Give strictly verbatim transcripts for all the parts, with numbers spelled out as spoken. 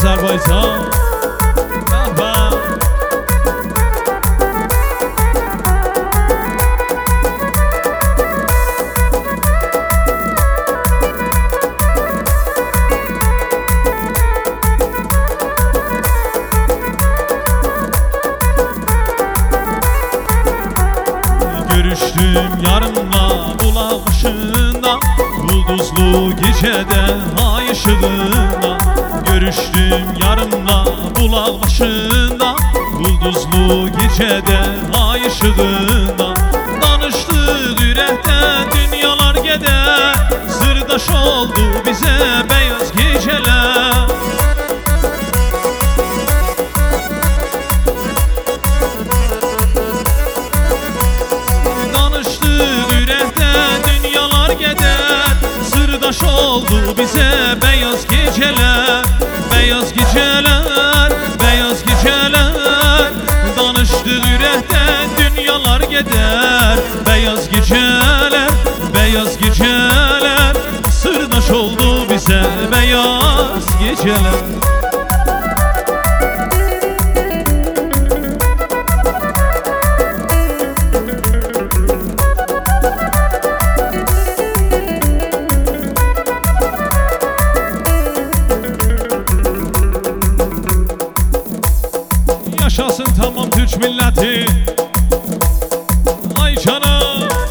Azerbaycan. Aha. Görüştüm yarınla bulaq başında, ulduzlu gecədə ay ışığında. Görüştüm yarınla bulaq başında, ulduzlu gecədə ay ışığında. Danışdıq ürəkdə dünyalar gedər, sırdaş oldu bizə beyaz gecələr. Sırdaş oldu bize beyaz geceler, beyaz geceler, beyaz geceler. Danıştık yürekte dünyalar gider, beyaz geceler, beyaz geceler. Sırdaş oldu bize beyaz geceler. Yaşasın tamam Türk milleti. Ay canım.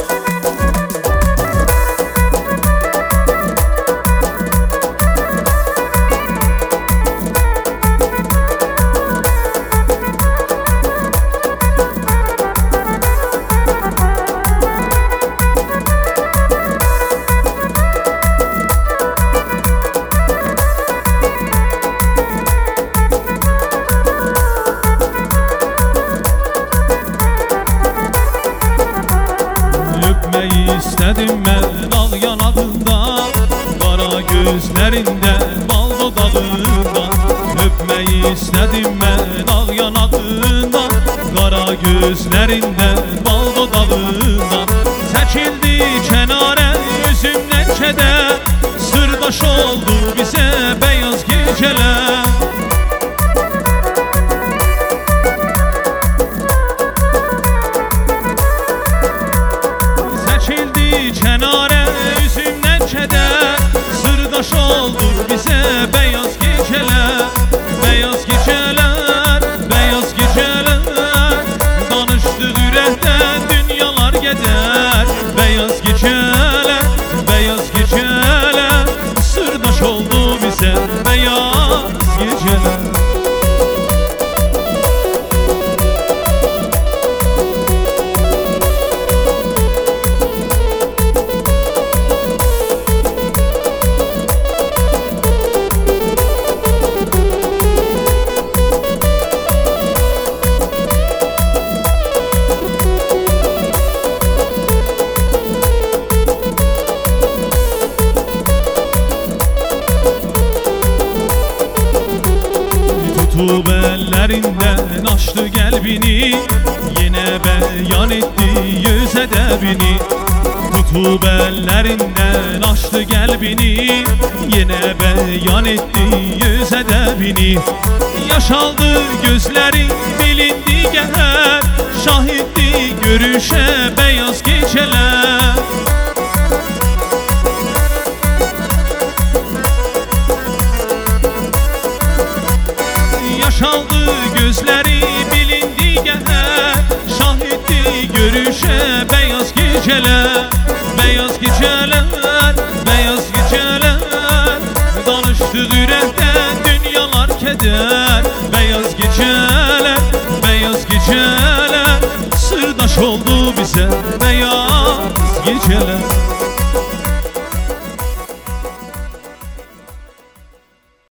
İstedim ben dağ yanağında, kara gözlerinde bal dodağında. Öpmeyi istedim ben dağ yanağında, kara gözlerinde bal dodağında. Çekildi kenara yüzümden keder, sırdaş oldu bize beyaz geceler. Kenara yüzümden keder, sırdaş oldu bize beyaz geceler, beyaz geceler, beyaz geceler. Danıştık yürekte dünyalar gider, beyaz geceler, beyaz geceler. Sırdaş oldu bize beyaz geceler. Tutup ellerinden açtı kalbini, yine beyan etti yüz edebini. Tutup ellerinden açtı kalbini, yine beyan etti yüz edebini. Yaşaldı gözleri bilindi geher, şahitti görüşe beyaz geceler. Yaşaldı gözleri bilindi geher, şahitti görüşe beyaz geceler, beyaz geceler, beyaz geceler. Danıştık yürekte dünyalar keder, beyaz geceler, beyaz geceler. Sırdaş oldu bize beyaz geceler.